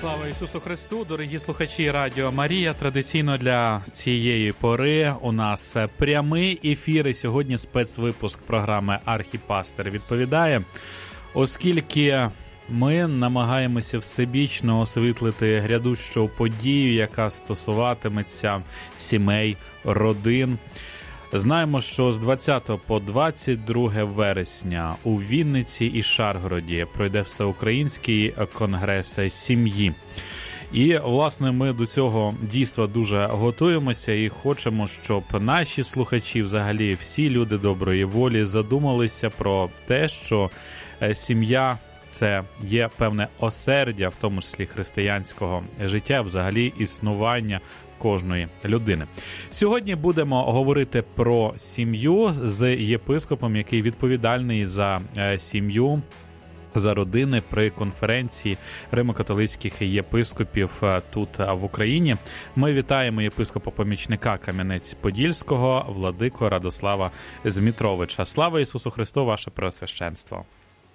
Слава Ісусу Христу, дорогі слухачі Радіо Марія. Традиційно для цієї пори у нас прямий ефір і сьогодні спецвипуск програми «Архіпастир відповідає», оскільки ми намагаємося всебічно освітлити грядущу подію, яка стосуватиметься сімей, родин. Знаємо, що з 20 по 22 вересня у Вінниці і Шаргороді пройде Всеукраїнський конгрес сім'ї. І, власне, ми до цього дійства дуже готуємося і хочемо, щоб наші слухачі, взагалі всі люди доброї волі, задумалися про те, що сім'я – це є певне осердя, в тому числі християнського життя, взагалі існування кожної людини. Сьогодні будемо говорити про сім'ю з єпископом, який відповідальний за сім'ю, за родини при конференції Римо-католицьких єпископів тут в Україні. Ми вітаємо єпископа-помічника Кам'янець-Подільського владику Радослава Змітровича. Слава Ісусу Христу, ваше Преосвященство!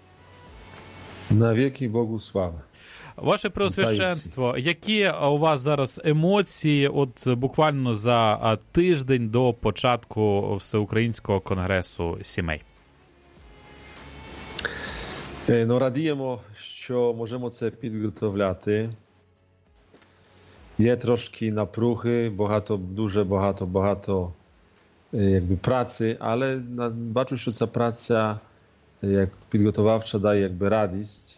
Навіки Богу слава! Ваше Преосвященство, які у вас зараз емоції от буквально за тиждень до початку Всеукраїнського конгресу сімей? Радіємо, що можемо це підготовляти. Є трошки напруги, дуже багато праці, але бачу, що ця праця як підготовавча дає радість.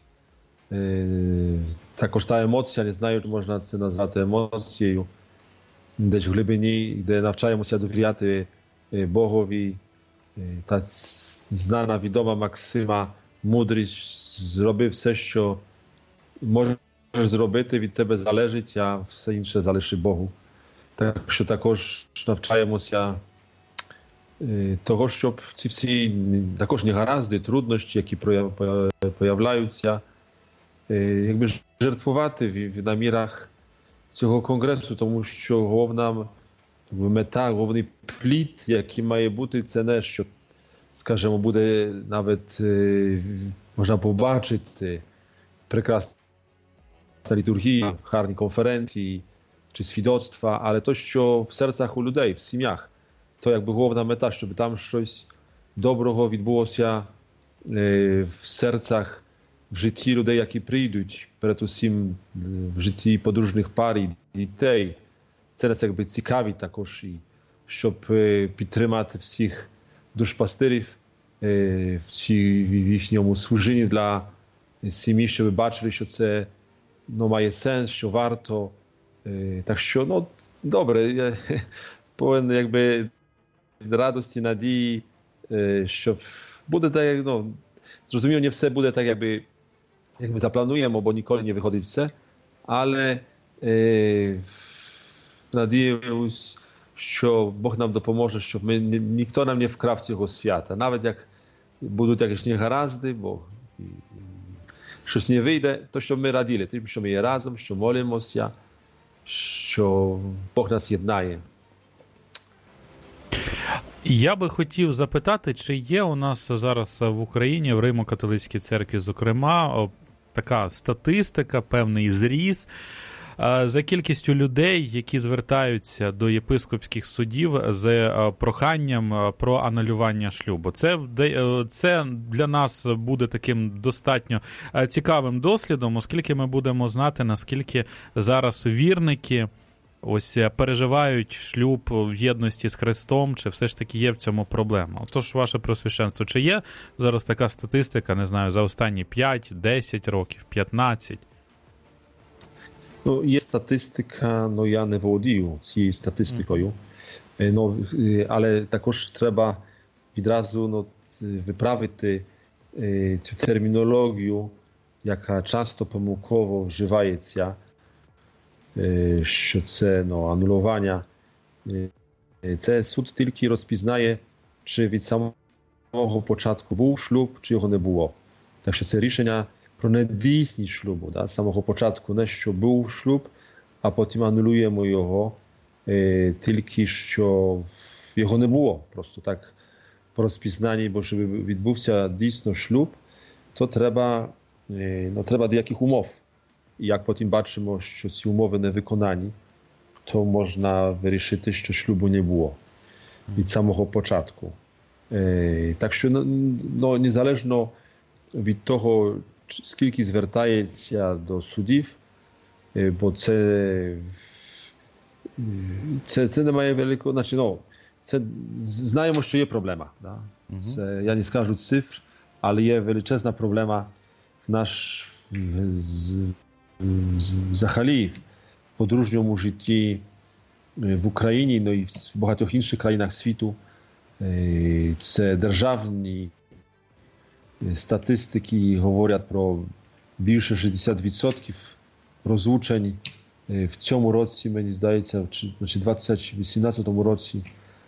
Також та емоція, не знаю, чи можна це назвати емоцією, десь в глибині, де навчаємося довіряти Богові. Та знана, відома Максима, мудрість, зроби все, що можеш зробити, від тебе залежить, а все інше залиши Богу. Так що також навчаємося того, щоб ці всі також негаразди, труднощі, які появляються, жертвувати в намірах цього конгресу, тому що головна мета, головний плід, який має бути, це не, що, скажімо, буде навіть можна побачити прекрасна літургія, гарні конференції чи свідоцтва, але то, що в серцях у людей, в сім'ях, то якби головна мета, щоб там щось доброго відбулося в серцях, в житті людей, які прийдуть, передусім в житті подружних пар і дітей. Це нас якби цікавить також, і щоб підтримати всіх душпастирів в їхньому служінні для сім'ї, щоб бачили, що це має сенс, що варто. Так що, добре, я повинен якби радості, надії, що буде так, зрозуміло, не все буде так, якби заплануємо, bo nikogo nie wychodzi все, але надіюсь, що Бог нам допоможе, щоб ніхто нам не вкрав цього свята. Навіть як будуть якісь негаразди, бо щось не вийде, то щоб ми раділи тим, що ми є разом, що молимося, що Бог нас єднає. Я би хотів запитати, чи є у нас зараз в Україні, в Римо-католицькій церкві, зокрема, така статистика, певний зріст за кількістю людей, які звертаються до єпископських судів з проханням про анулювання шлюбу. Це для нас буде таким достатньо цікавим дослідом, оскільки ми будемо знати, наскільки зараз вірники ось переживають шлюб в єдності з Христом, чи все ж таки є в цьому проблема? Отож, ваше Преосвященство, чи є зараз така статистика, не знаю, за останні 5, 10 років, 15? Є статистика, я не володію цією статистикою, але також треба відразу виправити цю термінологію, яка часто помилково вживається, що це анулювання. Це суд тільки розпізнає, чи від самого початку був шлюб, чи його не було. Так що це рішення про недійсність шлюбу. З самого початку не що був шлюб, а потім анулюємо його, тільки що його не було. Просто так по розпізнанні, бо щоб відбувся дійсно шлюб, то треба деяких умов. і як потім бачимо, що ці умови не виконані, то можна вирішити, що шлюбу не було від самого початку. Так що, незалежно від того, скільки звертається до судів, бо це не має великого, значить, це знаємо, що є проблема. Да? Це, я не скажу цифр, але є величезна проблема взагалі в подружньому житті в Україні, ну і в багатьох інших країнах світу. Це державні статистики говорять про більше 60% розлучень. В цьому році, мені здається, в 2018 році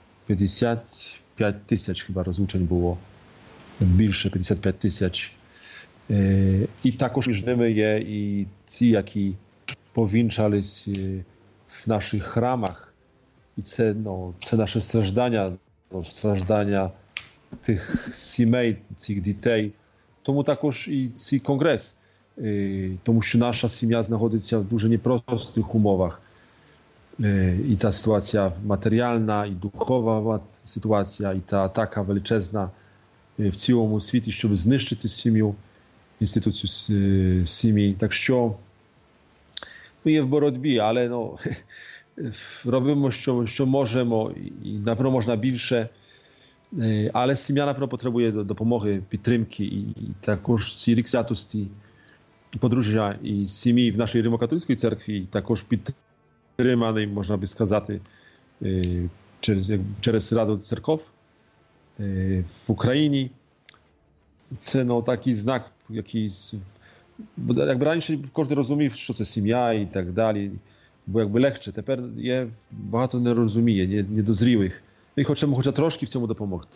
55 тисяч хіба розлучень було. Більше 55 тисяч. І також між ними є і ті, які повінчались в наших храмах. І це наше страждання тих сімей, цих дітей. Тому також і цей конгрес. Тому що наша сім'я знаходиться в дуже непростих умовах. І ця ситуація матеріальна, і духова ситуація, і та атака величезна в цілому світі, щоб знищити сім'ю, інституцію сім'ї. Так що ми є в боротьбі, але робимо, що можемо, і напевно можна більше, але сім'я, напевно, потребує допомоги, підтримки, і також ці рік святості подружжя і сім'ї в нашій Римо-католицькій церкві також підтриманий, можна би сказати, через Раду церков в Україні. Це такий знак, якийсь, якби раніше кожен розумів, що це сім'я і так далі, бо якби легше. Тепер є багато не розуміє, недозрілих. Ми хочемо хоча трошки в цьому допомогти.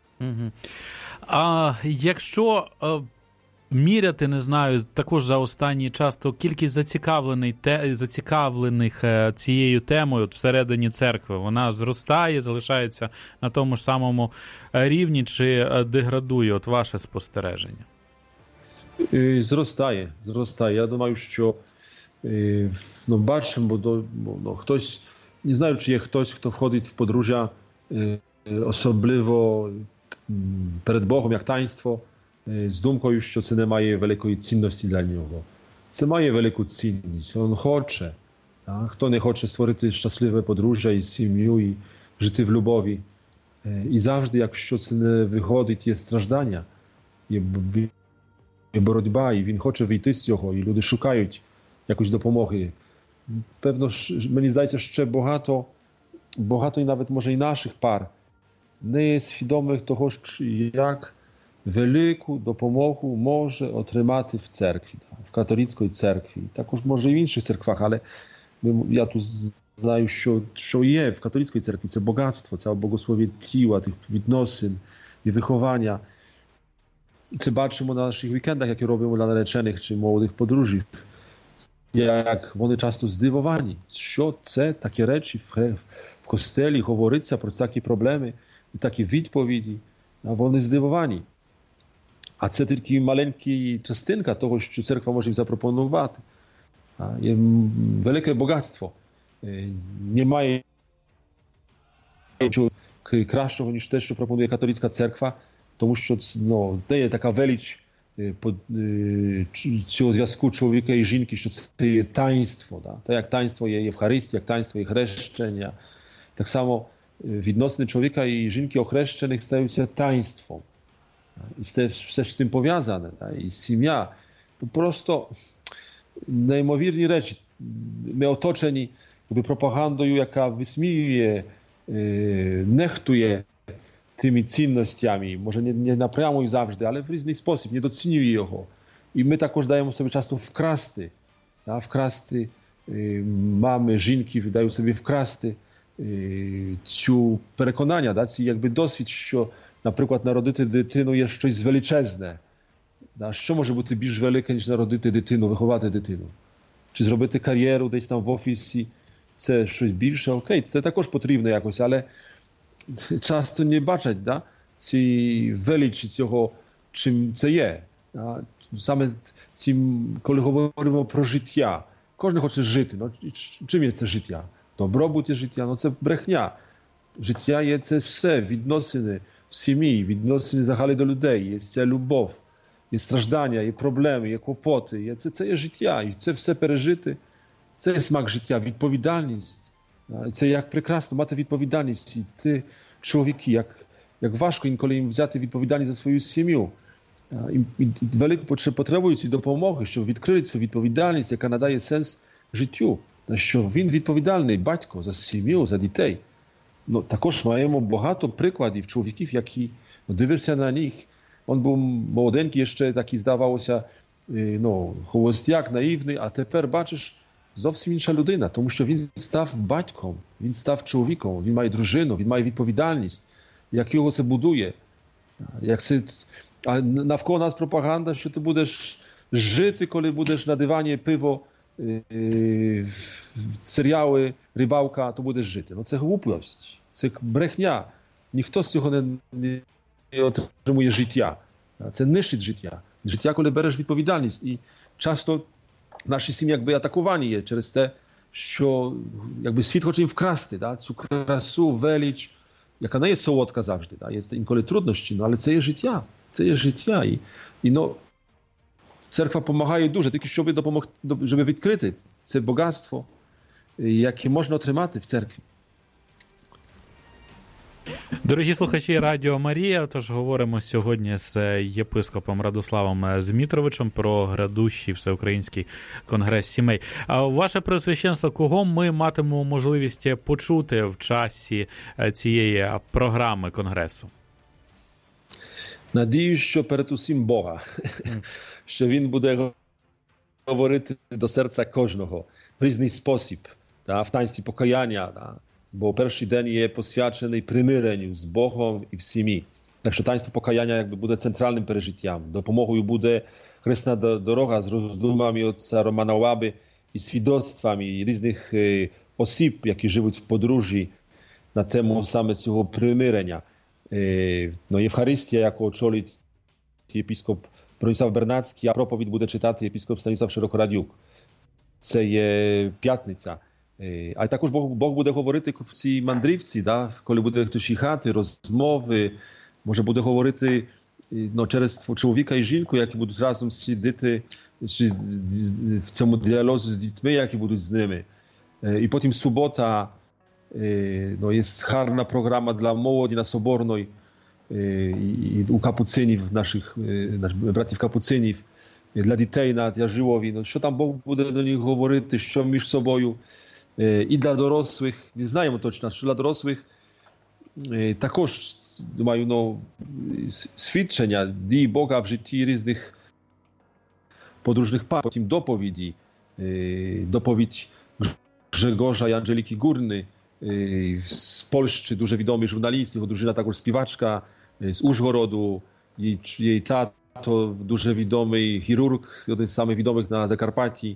А якщо міряти, не знаю, також за останній час, то кількість зацікавлених цією темою всередині церкви, вона зростає, залишається на тому ж самому рівні, чи деградує? От ваше спостереження. Зростає. Я думаю, що бачимо, бо хтось, не знаю, чи є хтось, хто входить в подружжя особливо перед Богом, як таїнство, з думкою, що це не має великої цінності для нього. Це має велику цінність. Він хоче. Хто не хоче створити щасливе подружжя і сім'ю, і жити в любові. І завжди, якщо це не виходить, є страждання, є боротьба, і він хоче вийти з цього, і люди шукають якоїсь допомоги. Певно, мені здається, ще багато і навіть, може, і наших пар не є свідомих того, як велику допомогу може отримати в церкві, в католицькій церкві. Також може і в інших церквах, але я тут знаю, що є в католицькій церкві. Це багатство, це богослов'я тіла, тих відносин і виховання. Це бачимо на наших вікендах, які робимо для наречених чи молодих подружжів. Як вони часто здивовані, що це такі речі в костелі говориться про такі проблеми і такі відповіді. А вони здивовані. А це тільки маленька частинка того, що церква може їм запропонувати. Є велике багатство. Немає нічого кращого, ніж те, що пропонує католицька церква, тому що це є така велич цього зв'язку чоловіка і жінки, що це є таїнство. Так як таїнство є Євхаристія, як таїнство є хрещення. Так само відносини чоловіка і жінки охрещених стаються таїнством. І все з цим пов'язане. І сім'я. Просто неймовірні речі. Ми оточені пропагандою, яка висміює, нехтує тими цінностями. Може не напряму і завжди, але в різний спосіб, недоцінює його. І ми також даємо собі часто вкрасти. Вкрасти мами, жінки дають собі вкрасти цю переконання, ці якби досвід, що, наприклад, народити дитину є щось величезне. Що може бути більш велике, ніж народити дитину, виховати дитину? Чи зробити кар'єру десь там в офісі? Це щось більше? Окей, це також потрібно якось, але часто не бачать ці величі цього, чим це є. Саме коли говоримо про життя, кожен хоче жити. Чим є це життя? Добробут є життя, це брехня. Життя є це все, відносини в сім'ї, відносини взагалі до людей, є ця любов, є страждання, є проблеми, є клопоти. Це є життя, і це все пережити. Це є смак життя, відповідальність. Це як прекрасно мати відповідальність. І ти, чоловіки, як важко інколи їм взяти відповідальність за свою сім'ю. І велико потребують допомоги, щоб відкрити цю відповідальність, яка надає сенс життю. Що він відповідальний батько за сім'ю, за дітей. Також маємо багато прикладів чоловіків, які дивишся на них. Він був молоденький, ще такий, здавалося, холостяк, наївний, а тепер, бачиш, зовсім інша людина, тому що він став батьком, він став чоловіком, він має дружину, він має відповідальність, як його це будує. А навколо нас пропаганда, що ти будеш жити, коли будеш на дивані пиво, серіали, рибалка, то будеш жити. Це глупость, це брехня. Ніхто з цього не отримує життя. Це нищить життя. Життя, коли береш відповідальність. І часто наші сім'ї атаковані є через те, що світ хоче їм вкрасти цю красу, велич, яка не є солодка завжди. Є інколи труднощі, але це є життя. Це є життя. І церква допомагає дуже, тільки щоб відкрити це багатство, яке можна отримати в церкві. Дорогі слухачі Радіо Марія, тож говоримо сьогодні з єпископом Радославом Змітровичем про грядущий всеукраїнський конгрес сімей. А ваше Преосвященство, кого ми матимемо можливість почути в часі цієї програми конгресу? Надію, що перед усім Бога, що він буде говорити до серця кожного в різний спосіб, в таїнстві покаяння, бо перший день є посвячений примиренню з Богом і в сім'ї. Так що таїнство покаяння буде центральним пережиттям. Допомогою буде хресна дорога з роздумами отця Романа Лаби і свідоцтвами різних осіб, які живуть в подружжі на тему саме цього примирення. Євхаристія, яку очолить єпископ Bronisław Bernacki, а проповідь буде читати єпископ Станіслав Широкорадюк. Це є п'ятниця. А також Бог буде говорити в цій мандрівці, коли буде хтось їхати, розмови, може буде говорити через чоловіка і жінку, які будуть разом сидіти в цьому діалозі з дітьми, які будуть з ними. І потім субота, є гарна програма для молоді на Соборної і у капуцинів, наших братів капуцинів, для дітей на Дяжилові. Що там Бог буде до них говорити, що між собою. І для дорослих, не знаємо точно, що для дорослих також мають свідчення дії Бога в житті різних подружних пар. Потім доповідь Grzegorza i Angeliki Górny z Polski, дуже відомий журналіст, його дружина також співачка з Ужгороду, її тато дуже відомий хірург, один з самих відомих на Закарпатті,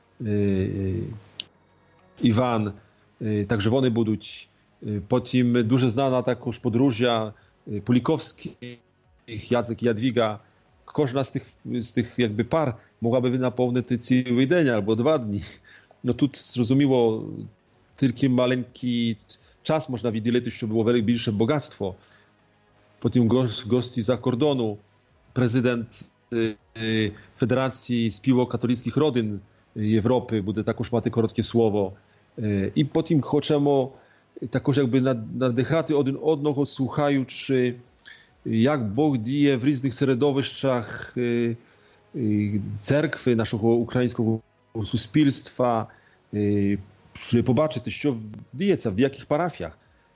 Іван, także вони будуть. Потім дуже знана також подружжя Пуліковських, Яцек і Ядвіга. Кожна з тих пар могла би наповнити цілий день або 2 дні. Тут, зрозуміло, тільки маленький час можна відділити, щоб було більше багатство. Потім гості за кордону, президент Федерації спілок католицьких родин Європи буде також мати коротке слово. І потім хочемо також надихати один одного, słuchaючи, jak Bóg dzieje w różnych środowiskach cerkwy, naszego ukraińskiego суспільства, щоб побачити, що діється, в яких парафіях.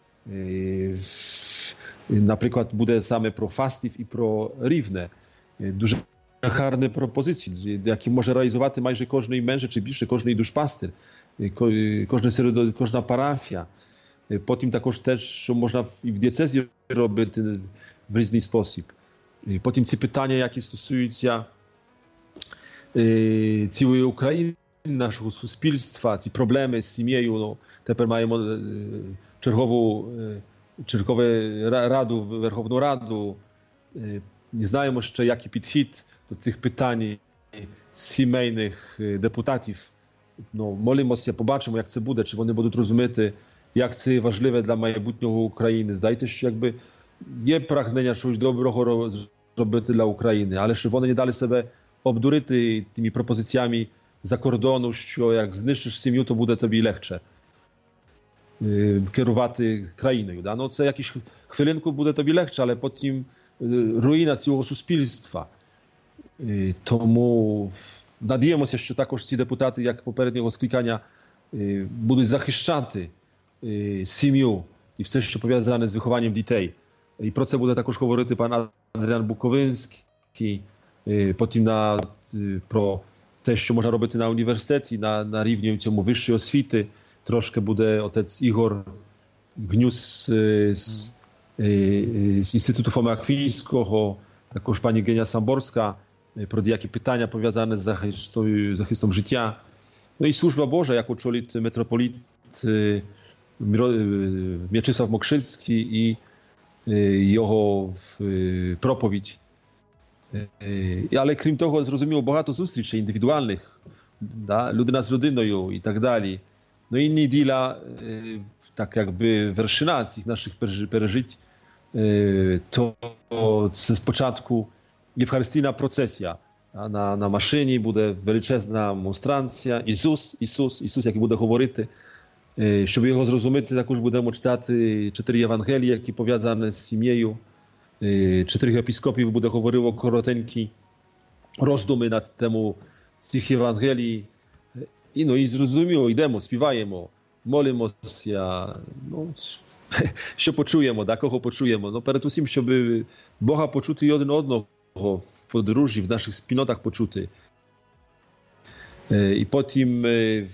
Наприклад, буде саме про Фастів і про Рівне. Дуже гарні пропозиції, які може реалізувати майже кожний менше чи більше, кожний душпастир, кожна парафія. Потім також теж, що можна і в дієцезі робити в різний спосіб. Потім ці питання, які стосуються цілої України, нашого суспільства, ці проблеми з сім'єю. Тепер маємо чергову раду, Верховну Раду. Не знаємо ще, який підхід до тих питань сімейних депутатів. Молимося, побачимо, як це буде, чи вони будуть розуміти, як це важливе для майбутнього України. Здається, що якби є прагнення щось доброго зробити для України, але щоб вони не дали себе обдурити тими пропозиціями за кордону, що як знищиш сім'ю, то буде тобі легше керувати країною. Це якусь хвилинку буде тобі легше, але потім руїна цього суспільства. Тому надіємося, що також ці депутати, як попереднього скликання, будуть захищати сім'ю і все, що пов'язане з вихованням дітей. І про це буде також говорити пан Адріан Буковинський, потім про те, що можна робити на університеті, на рівні цьому вищої освіти. Трошки буде отець Ігор Гнюс з Інституту Фоми Аквінського, також пані Геня Самборська, про деякі питання пов'язані з захистом життя. Ну і служба Божа, як очолить митрополіт М'ячислав Мокшильський і його проповідь. Але крім того, зрозуміло, багато зустрічей індивідуальних, людина з людиною і так далі. Ну і неділя, так якби вершина цих наших пережить, то це спочатку євхаристійна процесія. На машині буде величезна монстранція. Ісус, який буде говорити. Щоб його зрозуміти, також будемо читати 4 Євангелії, які пов'язані з сім'єю. 4 епіскопів буде говорило коротенькі роздуми на тему цих Євангелій. І зрозуміло, йдемо, співаємо, молимося, що почуємо, кого почуємо. Перед усім, щоб Бога почути і один одного в подружжі, в наших спільнотах почути. І потім,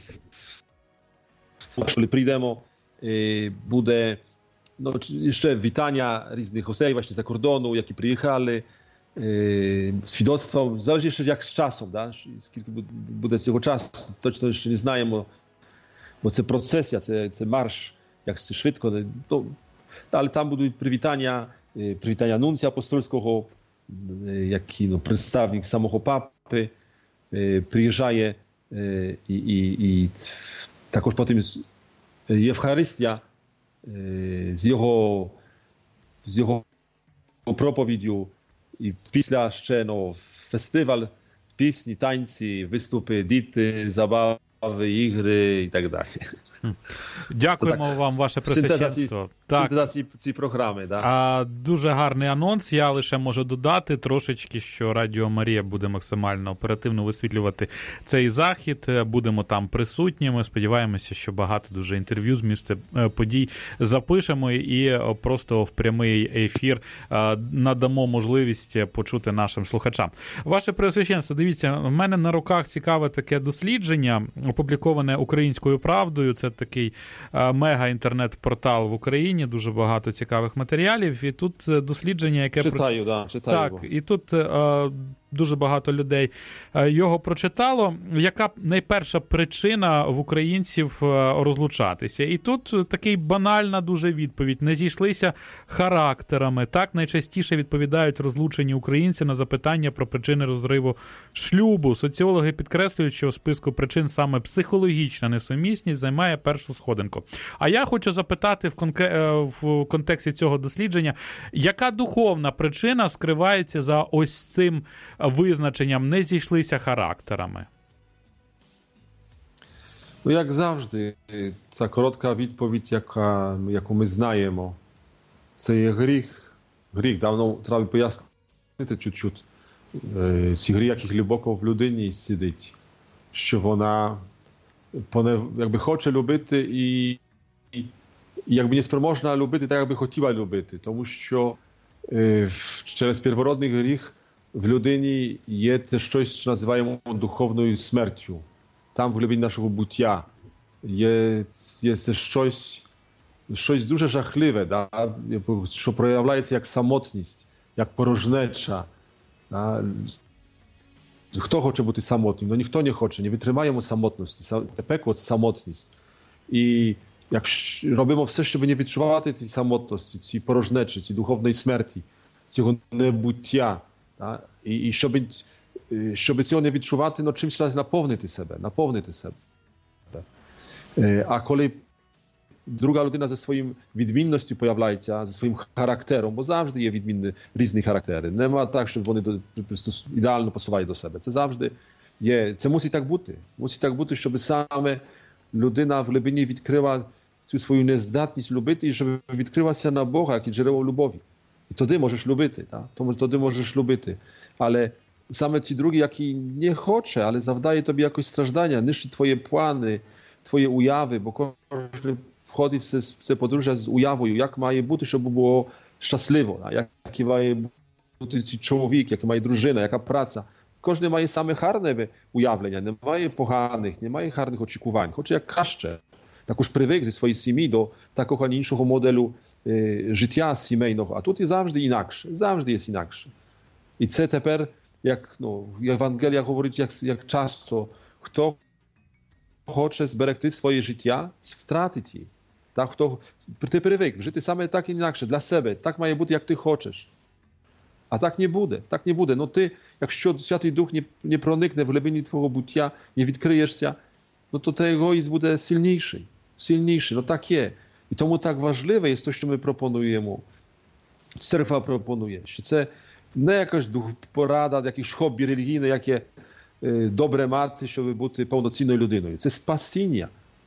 коли прийдемо, буде jeszcze witania różnych osób właśnie za kordonu, jakie przyjechali, świadectwa, zależy jeszcze jak z czasem, skільки буде цього часу, точно ще не знаємо, бо це процесія, це марш, як це швидко, але там будуть привітання нунція апостольського, який представник самого папи приїжджає, і також потім Євхаристія, з його проповіддю, і після ще фестиваль, пісні, танці, виступи, діти, забави, ігри і так далі. Дякуємо вам, ваше пресвященство. Синтезації цієї програми. Дуже гарний анонс. Я лише можу додати трошечки, що Радіо Марія буде максимально оперативно висвітлювати цей захід. Будемо там присутніми. Сподіваємося, що багато дуже інтерв'ю з місця подій запишемо і просто в прямий ефір надамо можливість почути нашим слухачам. Ваше пресвященство, дивіться, в мене на руках цікаве таке дослідження, опубліковане Українською правдою. Це такий мега-інтернет-портал в Україні, дуже багато цікавих матеріалів. І тут дослідження, яке... Читаю. Так, і тут дуже багато людей його прочитало. Яка найперша причина в українців розлучатися? І тут такий банальна дуже відповідь. Не зійшлися характерами. Так найчастіше відповідають розлучені українці на запитання про причини розриву шлюбу. Соціологи підкреслюють, що у списку причин саме психологічна несумісність займає першу сходинку. А я хочу запитати в контексті цього дослідження, яка духовна причина скривається за ось цим визначенням «не зійшлися характерами»? Як завжди, ця коротка відповідь, яку ми знаємо, це є гріх. Гріх, давно треба пояснити чуть-чуть. Ці гріх, який глибоко в людині сидить, що вона якби хоче любити і якби не спроможна любити так, як би хотіла любити. Тому що через первородний гріх в людині є те щось, що називаємо духовною смертю. Там в глибині нашого буття є це щось дуже жахливе, що проявляється як самотність, як порожнеча. Хто хоче бути самотнім? Ніхто не хоче, не витримаємо самотності. Це пекло – це самотність. І як робимо все, щоб не відчувати ці самотності, ці порожнечі, ці духовної смерті, цього небуття. І щоб щоб цього не відчувати, ну чимось треба наповнити себе. А коли друга людина зі своїм відмінністю появляється, зі своїм характером, бо завжди є відмінні різні характери. Нема так, щоб вони ідеально пасували до себе. Це завжди є. Це мусить так бути. Мусить так бути, щоб саме людина в глибині відкрила цю свою нездатність любити і щоб відкривалася на Бога, як і джерело любові. І тоді можеш любити. Тоді можеш любити. Але саме ці другі, які не хоче, але завдає тобі якось страждання, нищить твої плани, твої уяви, бо кожен входить в це подружжя з уявою, як має бути, щоб було щасливо, який має бути чоловік, яка має дружина, яка праця. Кожен має саме гарне уявлення, немає поганих, немає гарних очікувань, хоче як краще. Також привик зі своєї сім'ї до такого іншого моделю життя сімейного, а тут і завжди є інакше. І це тепер, як Євангелія говорить, як часто, хто хоче зберегти своє життя, втратить її. Ти привик жити саме так і інакше, для себе, так має бути, як ти хочеш. А так не буде. Ну ти, якщо Святий Дух не проникне в глибину твого буття, не відкриєшся, ну то той егоїзм буде сильніший. Ну так є. І тому так важливе є те, що ми пропонуємо. Церква пропонує, що це не якась порада, якесь хобі релігійне, яке добре мати, щоб бути повноцінною людиною. Це спасіння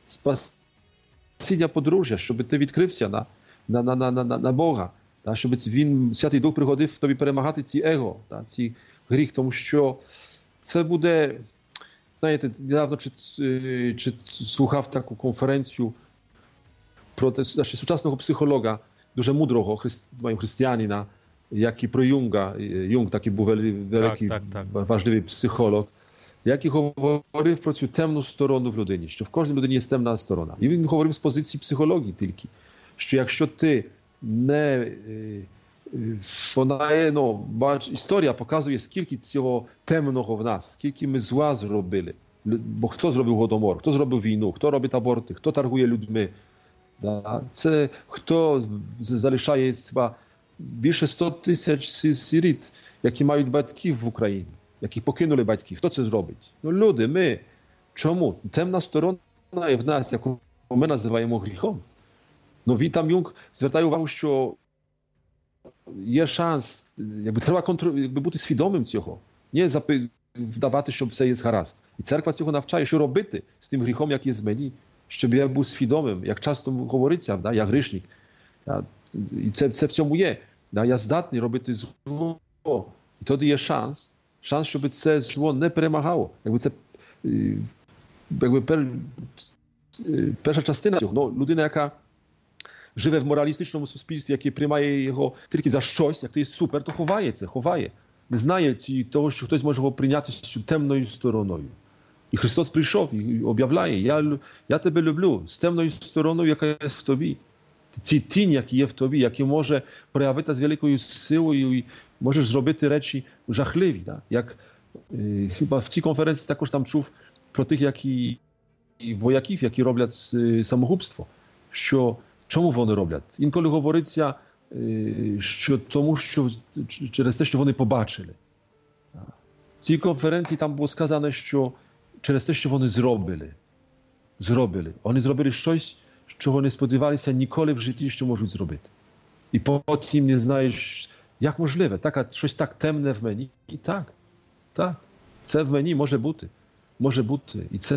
подружжя, щоб ти відкрився на Бога, щоб Святий Дух пригодив тобі перемагати ці его, ці гріх, тому що це буде, знаєте, недавно слухав таку конференцію про сучасного психолога, дуже мудрого християнина, як і про Юнга. Юнг такий був великий, важливий психолог, який говорив про цю темну сторону в людині, що в кожній людині є темна сторона. І він говорив з позиції психології тільки, що якщо ти не... Вона є, історія показує, скільки цього темного в нас, скільки ми зла зробили. Бо хто зробив Голодомор, хто зробив війну, хто робить аборти, хто торгує людьми. Це хто залишає більше 100 тисяч сиріт, які мають батьків в Україні, які покинули батьків. Хто це зробить? Люди, ми. Чому? Темна сторона є в нас, яку ми називаємо гріхом. Там Юнг звертає увагу, що є шанс, треба бути свідомим цього. Не вдавати, що все є гаразд. І церква цього навчає, що робити з тим гріхом, який є з мені, щоб я був свідомим, як часто говориться, я грішник. І це в цьому є. Я здатний робити зло. І тоді є шанс, щоб це зло не перемагало. Перша частина цього, людина, яка живе в моралістичному суспільстві, яке приймає його тільки за щось, як то є супер, то ховає. Не знає того, що хтось може його прийняти з темною стороною. І Христос прийшов і об'являє, я тебе люблю з темною стороною, яка є в тобі. Ці тінь, які є в тобі, які може проявити з великою силою і можеш зробити речі жахливі. Як хіба в цій конференції також там чув про тих, вояків, які роблять самогубство. Чому вони роблять? Інколи говориться, що тому, що через те, що вони побачили. В цій конференції там було сказано, що через те, що вони зробили. Вони зробили щось, чого не сподівалися ніколи в житті, що можуть зробити. І потім не знаєш, як можливе, щось так темне в мені. І так, це в мені може бути. І це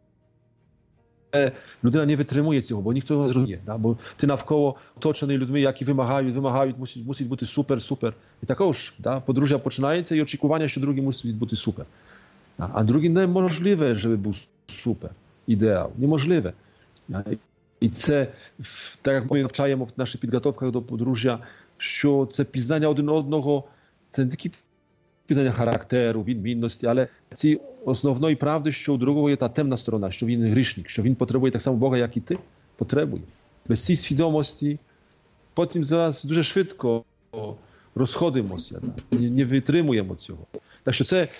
людина не витримує цього, бо ніхто не зрозуміє. Бо ти навколо оточений людьми, які вимагають, мусить бути супер. І також подружжя починається і очікування, що другий мусить бути супер. А другий неможливе, щоб був супер, ідеал. Неможливе. І це, так як ми навчаємо в наших підготовках до подружжя, що це пізнання один одного, це не тільки пізнання характеру, відмінності, але ці основної правди, що у другого є та темна сторона, що він грішник, що він потребує так само Бога, як і ти потребує. Без цієї свідомості потім зараз дуже швидко розходимося, не витримуємо цього. Так що це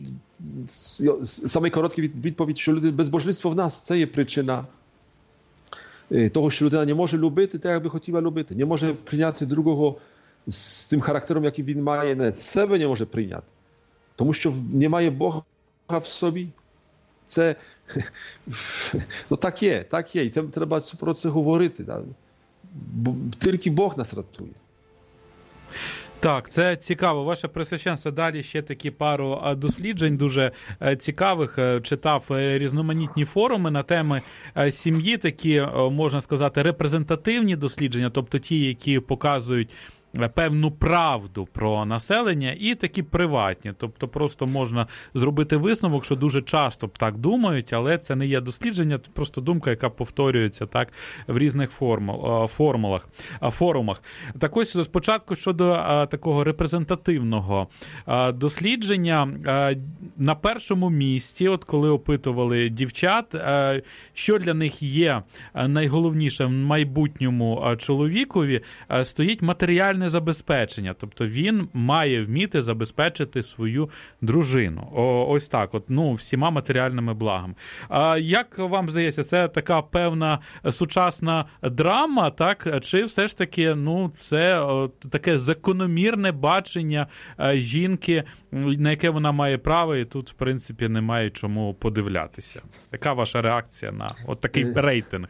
саме коротка відповідь, що безбожництво в нас, це є причина того, що людина не може любити так, як би хотіла любити. Не може прийняти другого з тим характером, який він має, не себе не може прийняти. Тому що немає Бога в собі. Це, ну так є. І треба про це говорити. Да? Тільки Бог нас рятує. Так, це цікаво. Ваше Преосвященство, далі ще такі пару досліджень дуже цікавих. Читав різноманітні форуми на теми сім'ї, такі, можна сказати, репрезентативні дослідження, тобто ті, які показують певну правду про населення, і такі приватні. Тобто просто можна зробити висновок, що дуже часто так думають, але це не є дослідження, це просто думка, яка повторюється так в різних форумах. Так ось спочатку щодо такого репрезентативного дослідження. На першому місці, от коли опитували дівчат, що для них є найголовніше в майбутньому чоловікові, стоїть матеріальне забезпечення. Тобто він має вміти забезпечити свою дружину. Ось так, всіма матеріальними благами. Як вам здається, це така певна сучасна драма, так? Чи все ж таки, це таке закономірне бачення жінки, на яке вона має право, і тут, в принципі, немає чому подивлятися? Яка ваша реакція на от такий рейтинг?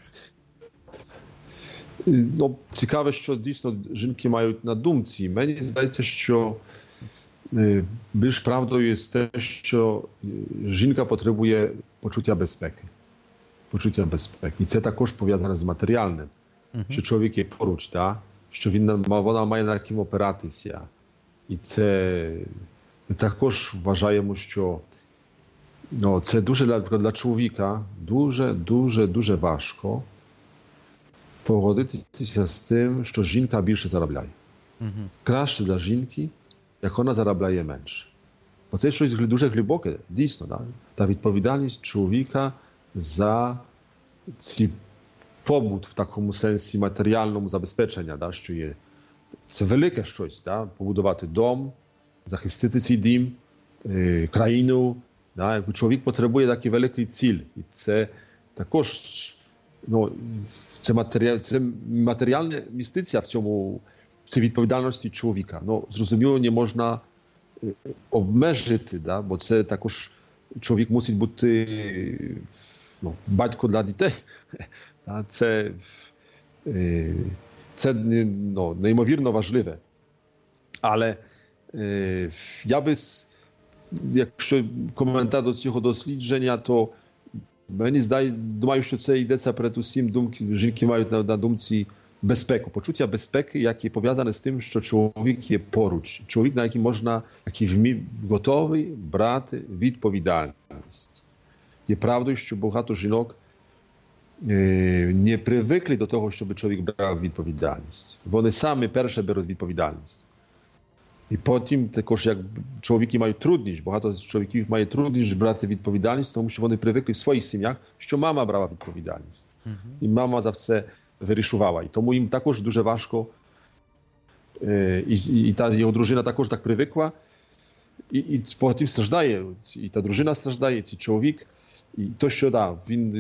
Цікаве, що дійсно жінки мають на думці. Мені здається, що більш правдою є те, що жінка потребує почуття безпеки. І це також пов'язане з матеріальним. Що чоловік є поруч, що вона має на ким опиратися. І це ми також вважаємо, що це дуже для чоловіка дуже важко погодитися з тим, що жінка більше заробляє. Краще для жінки, як вона заробляє менше. Бо це щось дуже глибоке, дійсно. Да? Та відповідальність чоловіка за цей побут в такому сенсі матеріальному забезпечення, да, що є. Це велике щось, да? Побудувати дом, захистити цей дім, країну. Да? Чоловік потребує такий великий ціль. І це також це матеріальна містиця в цій відповідальності чоловіка. Зрозуміло, не можна обмежити, да? Бо це також чоловік мусить бути батько для дітей. Це неймовірно важливе. Але я би, якщо коментар до цього дослідження, то мені думаю, що це йдеться передусім жінки мають на думці безпеку, почуття безпеки, яке пов'язане з тим, що чоловік є поруч. Чоловік, на який готовий брати відповідальність. Є правдою, що багато жінок не привикли до того, щоб чоловік брав відповідальність. Вони самі перші беруть відповідальність. І потім також, як чоловіки мають трудність, багато чоловіків має трудність брати відповідальність, тому що вони привикли в своїх сім'ях, що мама брала відповідальність. І мама за все вирішувала. І тому їм також дуже важко, і та його дружина також так привикла, і потім страждає, і та дружина страждає, і цей чоловік. І то, що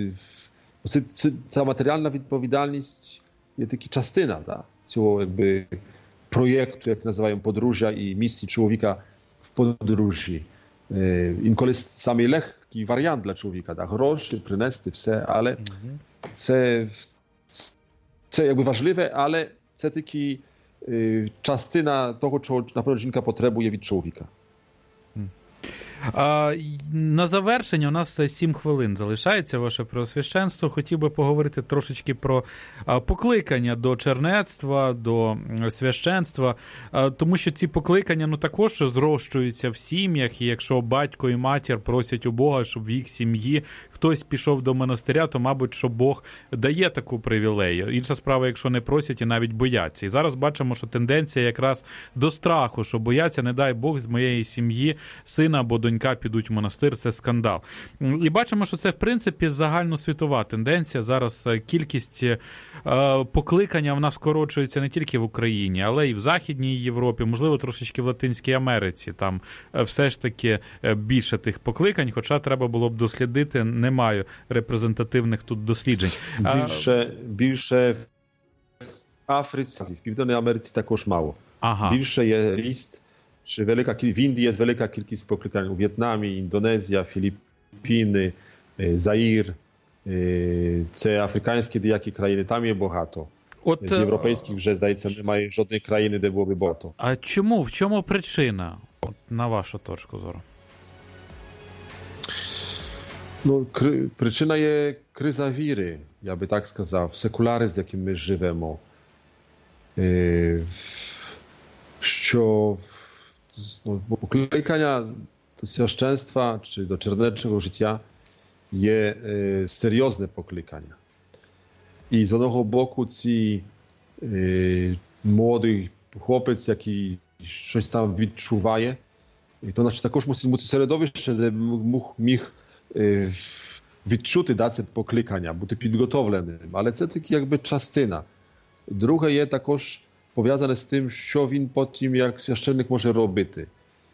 ця матеріальна відповідальність є така частина цього проєкту, як називаємо подружжя і місії чоловіка в подружжі. Інколи самий легкий варіант для чоловіка, гроші, принести все, але це важливе, але це таки частина того, чого, наприклад, жінка потребує від чоловіка. На завершення у нас 7 хвилин залишається, ваше Преосвященство. Хотів би поговорити трошечки про покликання до чернецтва, до священства, тому що ці покликання також зрощуються в сім'ях, і якщо батько і матір просять у Бога, щоб в їх сім'ї хтось пішов до монастиря, то, мабуть, що Бог дає таку привілею. Інша справа, якщо не просять і навіть бояться. І зараз бачимо, що тенденція якраз до страху, що бояться, не дай Бог, з моєї сім'ї сина або донька підуть в монастир, це скандал. І бачимо, що це, в принципі, загальносвітова тенденція. Зараз кількість покликання в нас скорочується не тільки в Україні, але і в Західній Європі, можливо, трошечки в Латинській Америці. Там все ж таки більше тих покликань, хоча треба було б дослідити, немає репрезентативних тут досліджень. Більше в Африці, в Південній Америці також мало. Більше є ріст Czy w Indii jest wielka kilkість poklikań, u Wietnamie, Indonezja, Filipiny, Zair, це африканські деякі країни, там є багато. З європейських вже, здається, немає жодної країни, де було б багато. А чому? В чому причина, на вашу точку зору? Ну, причина є криза віри, я би так сказав, секуляризм, яким ми живемо. Що покликання до священства чи до чернечого життя є серйозне покликання. І з одного боку ці молодий хлопець, який щось там відчуває, то значить також мусить бути середовище, де міг відчути це покликання, бути підготовленим. Але це таки якби частина. Друге є також пов'язане з тим, що він потім як священник може робити.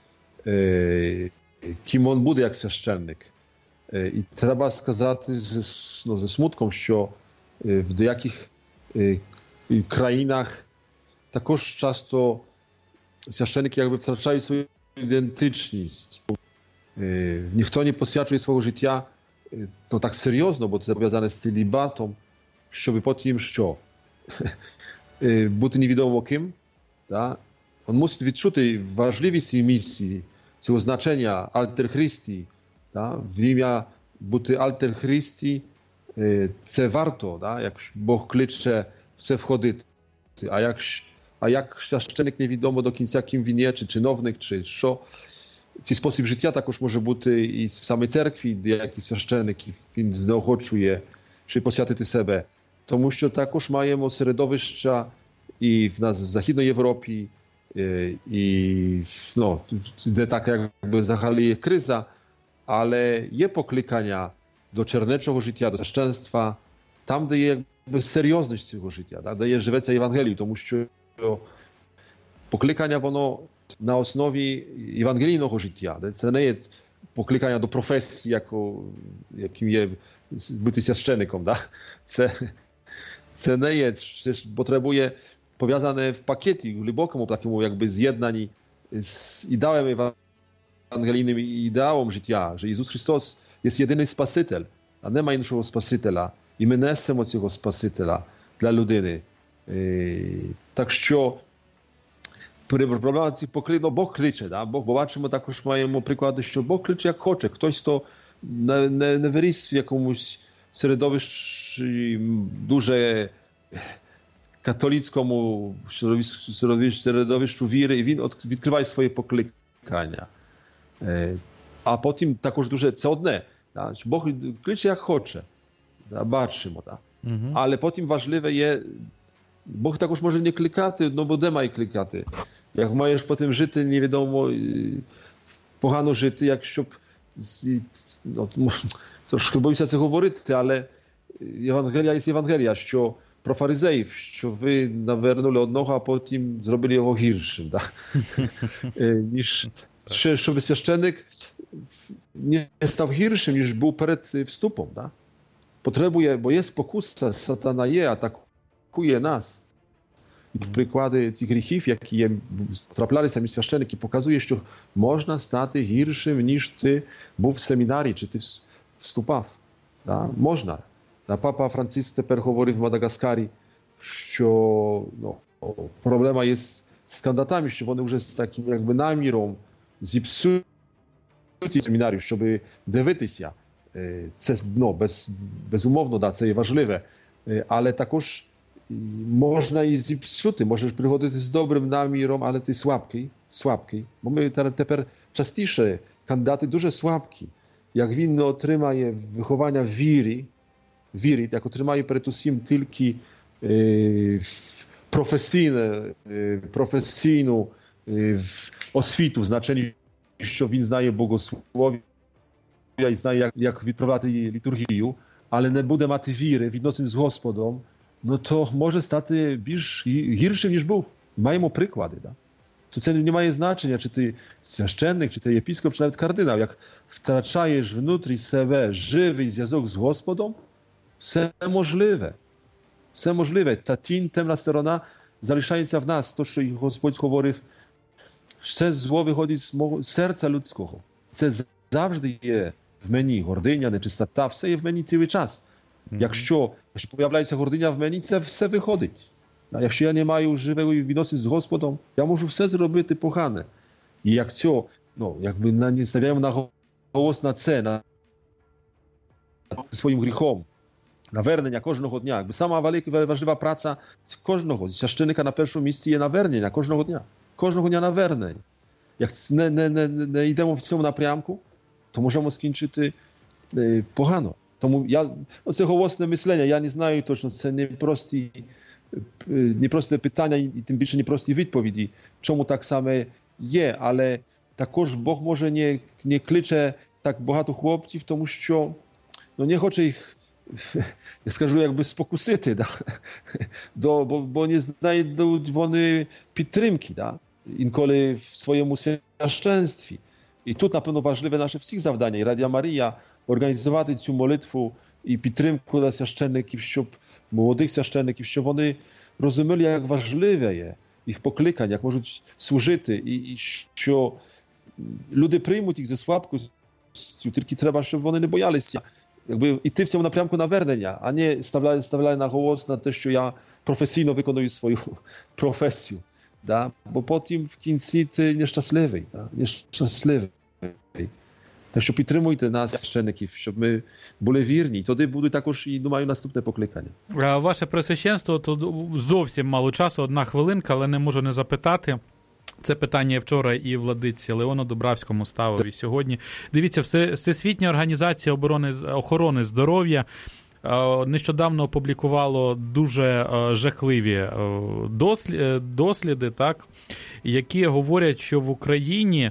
Ким він буде як священник. І треба сказати зі смутком, що в деяких країнах також часто священники якби втрачають свою ідентичність. Ніхто не посвячує свого життя то так серйозно, бо це пов'язане з целібатом, щоб потім що? Бути невідомо ким. Да? Він мусить відчути важливість цієї місії, цього значення Альтер Христі. Да? В ім'я бути Альтер Христі це варто, да? Як Бог кличе все входити. А як священник невідомо до кінця, ким він є, чи чиновник, чи що. Цей спосіб життя також може бути і в самій церкві, де якийсь священник, він знеохочує, щоб посвятити себе. Тому що також маємо середовища і в нас в Західній Європі, і де так якби взагалі є криза, але є покликання до чернечого життя, до священства, там, де є якби серйозність цього життя, де є живеться Євангеліє, тому що покликання воно на основі євангелійного життя. Це не є покликання до професії, яким є бути священником. Це не є, потребує пов'язане в пакеті, глибокому такому якби з'єднанні з ідеалом євангелійним ідеалом життя, що Ісус Христос є єдиний Спаситель, а нема іншого Спасителя. І ми несемо цього Спасителя для людини. Так що проблема ці покликання, Бог кличе, да? Бо бачимо також маємо приклади, що Бог кличе як хоче. Хтось, хто не виріс в якомусь середовищі дуже католицькому середовищу віри, і він відкриває своє покликання. А потім також дуже, це одне, да? Бог кличе як хоче, да? Бачимо. Да? Але потім важливе є, Бог також може не кликати, бо де має кликати? Як маєш потім жити, невідомо, погано жити, якщо трошки боюся це говорити, але Євангелія є Євангелія, що про фаризеїв, що ви навернули одного, а потім зробили його гіршим. Да? Ніж, щоб священник не став гіршим, ніж був перед вступом. Да? Потребує, бо є спокуса, сатана є, атакує нас. І приклади цих гріхів, які траплялися між священники, показує, що можна стати гіршим, ніж ти був в семінарі, чи ти вступав. Да? Можна. Папа Франциск тепер говорив в Мадагаскарі, що проблема є з кандидатами, що вони вже з таким якби наміром зіпсують семінарію, щоб дивитися. Це безумовно, да, це є важливе, але також можна і зіпсути, можеш приходити з добрим наміром, але ти слабкий. Бо ми тепер частіше кандидати дуже слабкі. Як він не отримає виховання віри, як отримає перед усім тільки професійну освіту, в значенні, що він знає богослов'я і знає, як відправляти літургію, але не буде мати віри, відносин з Господом, то може стати більш гіршим, ніж був. Маємо приклади. Да? То це не має значення, чи ти священник, чи ти єпископ, чи навіть кардинал. Як втрачаєш внутрі себе живий зв'язок з Господом, все можливе. Все можливе. Та тінь, темна сторона залишається в нас. То, що Господь говорив Все зло виходить з мого серця людського. Це завжди є в мені. Гординя, нечистота, все є в мені цілий час. Якщо появляється гординя в мені, це все виходить. А якщо я не маю живої відносин з Господом, я можу все зробити погане. І якщо, якби не ставляємо наголос на це, на своїм гріхом, навернення кожного дня. Якби сама велика, важлива праця кожного священника на першому місці є навернення кожного дня. Кожного дня навернення. Як не йдемо в цьому напрямку, то можемо скінчити погано. Тому це голосне мислення, я не знаю точно, це не просте питання і тим більше не прості відповіді, чому так саме є, але також Бог може не кличе так багато хлопців, тому що не хоче їх, я скажу, якби спокусити, бо не знайдуть вони підтримки, інколи в своєму священстві. І тут, напевно, важливе наше всіх завдання, і Радіо Марія, організувати цю молитву і підтримку для священників, щоб молодих священників, щоб вони розуміли, як важливе є їх покликання, як можуть служити, і що люди приймуть їх зі слабкістю, тільки треба, щоб вони не боялися. Якби йти в цьому напрямку навернення, а не ставляли наголос на те, що я професійно виконую свою професію. Бо потім в кінці ти нещасливий. Нещасливий. Так що підтримуйте нас, священників, щоб ми були вірні. Тоді буде також, і думаю, наступне покликання. Ваше Пресвященство, тут зовсім мало часу, 1 хвилинка, але не можу не запитати. Це питання вчора і владиці Леону Дубравському ставив, і сьогодні. Дивіться, Всесвітня організація охорони здоров'я нещодавно опублікувало дуже жахливі досліди, так, які говорять, що в Україні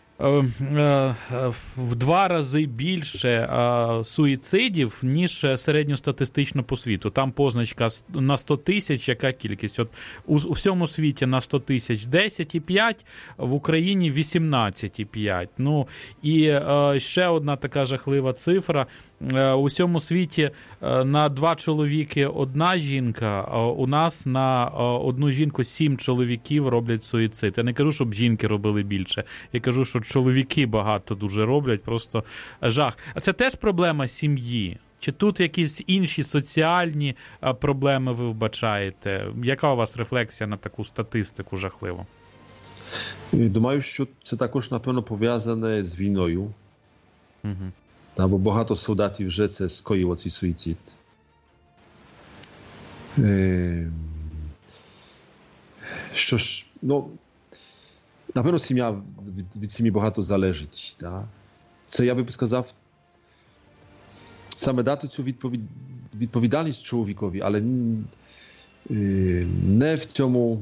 в 2 рази більше суїцидів, ніж середньостатистично по світу. Там позначка на 100 тисяч, яка кількість? От у всьому світі на 100 тисяч 10,5, в Україні 18,5. Ну, і ще одна така жахлива цифра. У всьому світі на 2 чоловіки 1 жінка, у нас на 1 жінку 7 чоловіків роблять суїцид. Я не кажу, щоб жінки робили більше. Я кажу, що чоловіки багато дуже роблять, просто жах. А це теж проблема сім'ї? Чи тут якісь інші соціальні проблеми ви вбачаєте? Яка у вас рефлексія на таку статистику жахливу? Думаю, що це також, напевно, пов'язане з війною. Угу. Бо багато солдатів вже це скоїло цей суїцид. Що ж, напевно, сім'я, від сім'ї багато залежить. Це, я би сказав, саме дати цю відповідальність чоловікові, але не в цьому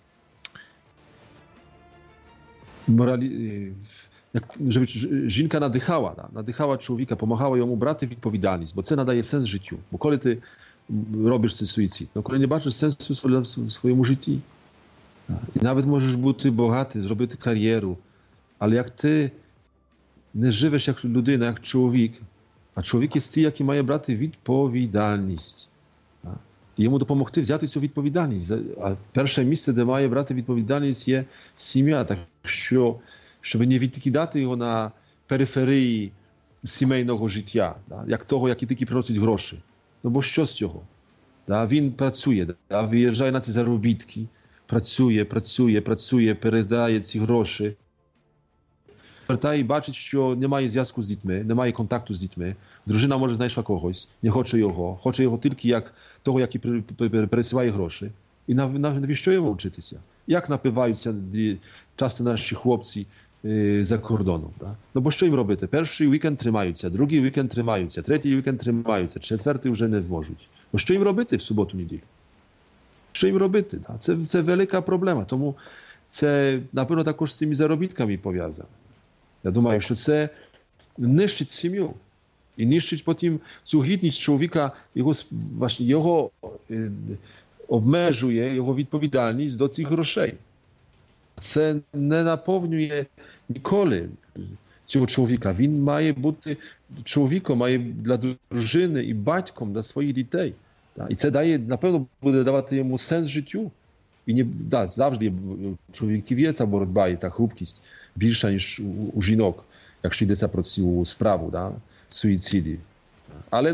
żeby жінка надихала чоловіка, допомагала йому брати відповідальність, бо це надає сенс життю. Бо коли ти робиш цей суїцид, коли не бачиш сенсу в своєму житті, і навіть можеш бути багатий, зробити кар'єру, але як ти не живеш як людина, як чоловік, а чоловік є той, який має брати відповідальність. І йому допомогти взяти цю відповідальність. А перше місце, де має брати відповідальність, є сім'я. Так що, щоб не відкидати його на периферії сімейного життя, як того, який тільки приносить гроші. Бо що з цього? Він працює, виїжджає на ці заробітки, працює, передає ці гроші. Повертає і бачить, що немає зв'язку з дітьми, немає контакту з дітьми. Дружина, може, знайшла когось, не хоче його тільки як того, який пересилає гроші. І навіщо йому вчитися? Як напиваються часто наші хлопці за кордоном? Бо що їм робити? Перший вікенд тримаються, другий вікенд тримаються, третій вікенд тримаються, четвертий вже не можуть. Бо що їм робити в суботу-неділю? Що їм робити? Це велика проблема, тому це, напевно, також з цими заробітками пов'язане. Я думаю, що це нищить сім'ю і нищить потім цю гідність чоловіка, його обмежує, його відповідальність до цих грошей. Це не наповнює ніколи цього чоловіка. Він має бути чоловіком, має для дружини і батьком для своїх дітей. І це дає, напевно, буде давати йому сенс життю. завжди чоловіків є ця боротьба і та хрупкість більша, ніж у жінок, якщо йдеться про цю справу, суїцидів. Але,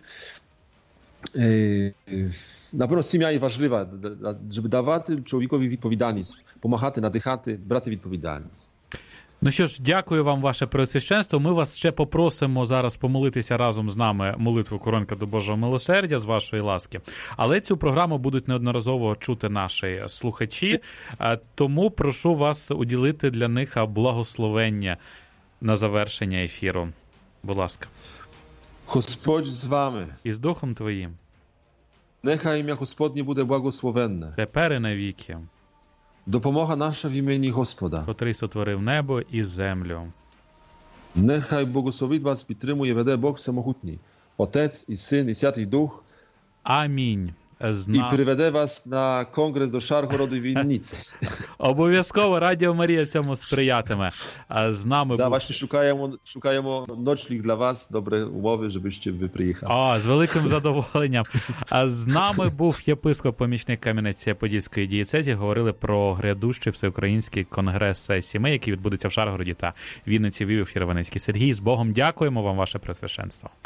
напевно, сім'я є важлива, щоб давати чоловікові відповідальність, допомагати, надихати, брати відповідальність. Ну що ж, дякую вам, ваше Преосвященство. Ми вас ще попросимо зараз помолитися разом з нами молитву «Коронка до Божого милосердя» з вашої ласки. Але цю програму будуть неодноразово чути наші слухачі, тому прошу вас уділити для них благословення на завершення ефіру. Будь ласка. Господь з вами. І з Духом Твоїм. Нехай ім'я Господнє буде благословенне. Тепер і навіки. Допомога наша в імені Господа. Котрий сотворив небо і землю. Нехай благословить вас, підтримує, веде Бог Всемогутній, Отець і Син і Святий Дух. Амінь. І приведе вас на конгрес до Шаргороду і Вінниці. Обов'язково Радіо Марія цьому сприятиме. З нами був... Właśnie шукаємо ночліг для вас, добре умови, żebyście ви приїхали. З великим задоволенням. З нами був єпископ-помічник Кам'янець-Подільської дієцезії. Говорили про грядущий всеукраїнський конгрес сімей, який відбудеться в Шаргороді та Вінниці. Вів ефір Іваницький Сергій. З Богом дякуємо вам, ваше Преосвященство.